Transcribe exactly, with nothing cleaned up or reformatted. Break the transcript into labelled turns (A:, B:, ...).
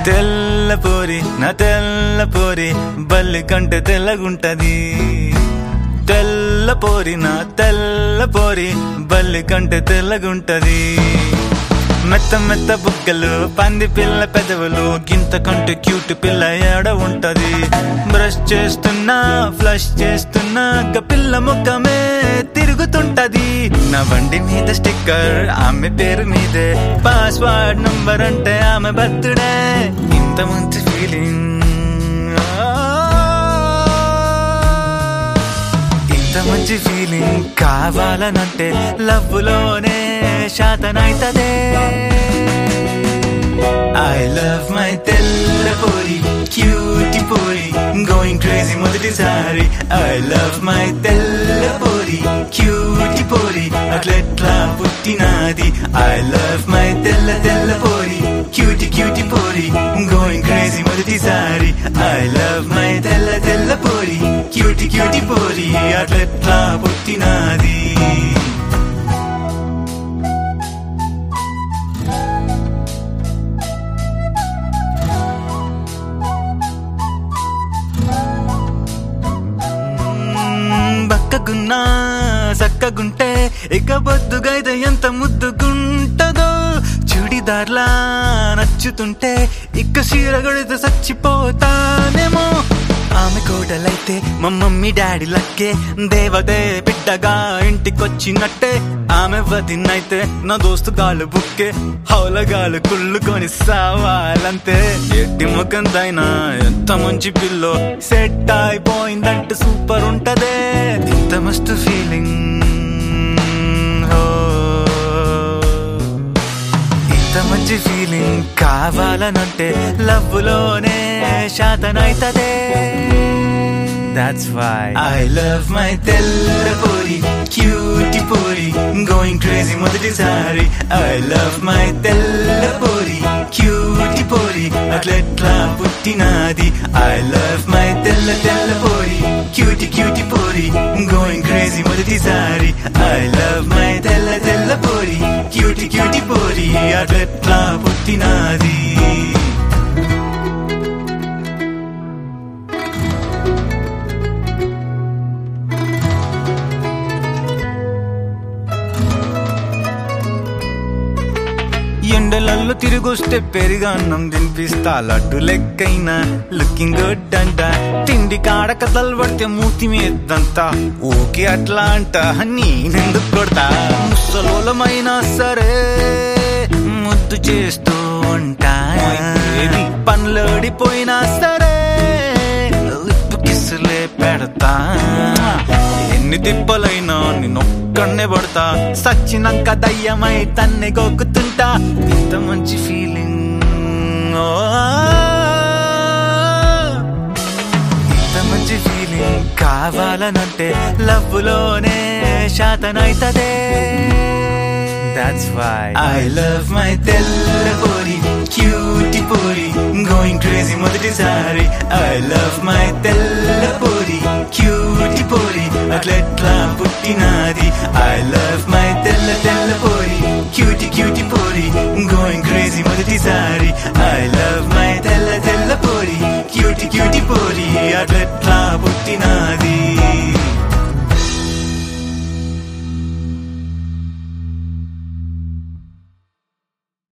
A: తెల్ల పోరి నా తెల్ల పోరి బల్లి కంటే తెల్లగుంటది. తెల్ల పోరి నా తెల్ల పోరి బల్లి కంటే తెల్లగుంటది. మెత్త మెత్త బుగ్గలు పంది పిల్ల పెదవులు గింత కంటే క్యూట్ పిల్ల ఏడ ఉంటది. బ్రష్ చేస్తున్నా ఫ్లష్ చేస్తున్నా పిల్ల ముఖమే తిరుగుతుంటది. నా బండి మీద స్టిక్కర్ ఆమె పేరు మీదే, పాస్వర్డ్ నంబర్ అంటే ఆమె బర్త్డే. ఇంత మంచి ఫీలింగ్ ఇంత మంచి ఫీలింగ్ కావాలనంటే లవ్ లోనే శాతనైతదే. I love my తెల్ల పోరి క్యూటీ పోరి going crazy మొదటిసారి. I love my తెల్ల పోరి క్యూటీ పోరి అట్లెట్లా పుట్టినాది. I love my తెల్ల తెల్ల పోరి క్యూటీ క్యూటీ పోరి going crazy మొదటిసారి. I love my తెల్ల తెల్ల పోరి క్యూటీ క్యూటీ పోరి అట్లెట్లా పుట్టినాది. బక్కగున్నా సక్కగుంటే ఇక బొద్దుగైతే ఎంత ముద్దుగుంటదో. చుడిదార్లా నచ్చుతుంటే ఇక చీర గడితే చచ్చిపోతానేమో. ఆమె కోడలైతే మా మమ్మీ డాడీ లక్కే, దేవదే బిడ్డగా ఇంటికొచ్చినట్టే. ఆమె వదినైతే నా దోస్తు గాలు బుక్కే, హౌలగాలు కుళ్ళుకొని సావాలంతే. ఎట్టి ముఖందైనా ఎంత మంచి పిల్లో సెట్ అయిపోయిందంటే సూపర్ ఉంటదే. ఇంత మస్తు ఫీలింగ్ ఇంత మంచి ఫీలింగ్ కావాలనంటే లవ్ లోనే శాతనైతదే. That's why I love my తెల్ల పోరి క్యూటీ పోరి going crazy మొదటిసారి. I love my తెల్ల పోరి క్యూటీ పోరి అట్లెట్లా పుట్టినాది. I love my తెల్ల తెల్ల పోరి క్యూటీ క్యూటీ పోరి going crazy మొదటిసారి. I love my తెల్ల తెల్ల పోరి క్యూటీ క్యూటీ పోరి అట్లెట్లా పుట్టినాది. ఎండలల్లో తిరిగొస్తే పెరిగన్నం తినిపిస్తా లడ్డు లెక్కైనా లుకింగ్ గుడ్ అంట. తిండి కాడ కథలు పడితే మూతి మీదంతా ఓకే అట్లా అంట. నేనెందుకు కొడతా ముసలోలమైనా సరే ముద్దు చేస్తూ ఉంటా. పనులోడిపోయినా సరే లిప్పు కిస్సులే పెడతా. ఎన్ని తిప్పలైనా నిన్నొక్కడనే పడతా. సచ్చినాక దయ్యమై తన్నే గోకుతుంటా. ఇంత మంచి ఫీలింగ్ ఇంత మంచి ఫీలింగ్ కావాలనంటే లవ్ లోనే శాతనైతదే. That's why I love my తెల్ల పోరి క్యూటీ పోరి going crazy మొదటిసారి. I love my తెల్ల పోరి క్యూటీ పోరి అట్లెట్లా పుట్టినాది. I love my తెల్ల తెల్ల పోరి క్యూటీ క్యూటీ పోరి going crazy మొదటిసారి. I love my తెల్ల తెల్ల పోరి క్యూటీ క్యూటీ పోరి అట్లెట్లా